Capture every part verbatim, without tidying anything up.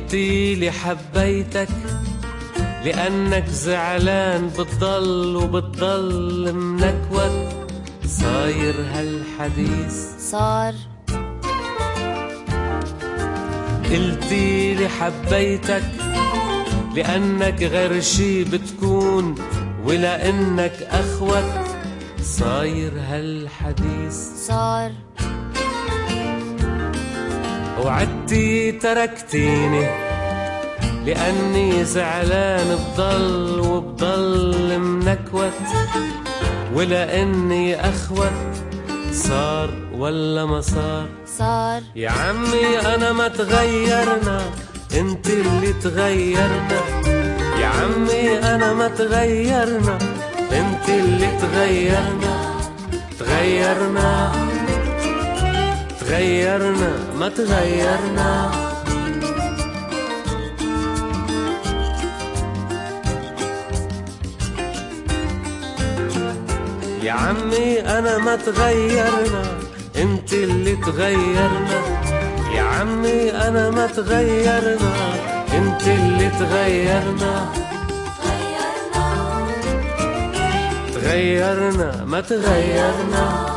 قلتيلي حبيتك لأنك زعلان بتضل وبتضل منكوت. صاير هالحديث صار. قلتيلي حبيتك لأنك غير شي بتكون ولأنك أخوت. صاير هالحديث صار. وعدتي تركتيني لأني زعلان بضل وبضل منكوت ولأني أخوت. صار ولا ما صار؟ صار. يا عمي أنا ما تغيرنا، انت اللي تغيرنا. يا عمي أنا ما تغيرنا، انت اللي تغيرنا. تغيرنا تغيرنا ما تغيرنا. يا عمي أنا ما تغيرنا، انت اللي تغيرنا. يا عمي أنا ما تغيرنا، انت اللي تغيرنا. تغيرنا ما تغيرنا.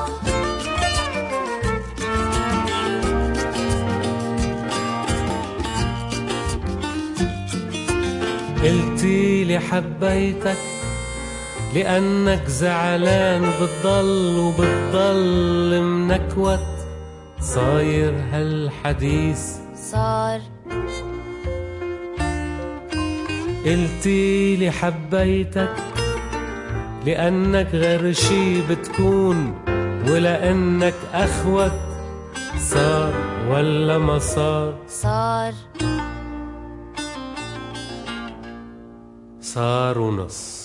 قلتيلي حبيتك لأنك زعلان بتضل وبتضل منكوت. صاير هالحديث صار. قلتيلي حبيتك لأنك غير شي بتكون ولأنك أخوت. صار ولا ما صار؟ صار. صار ونص.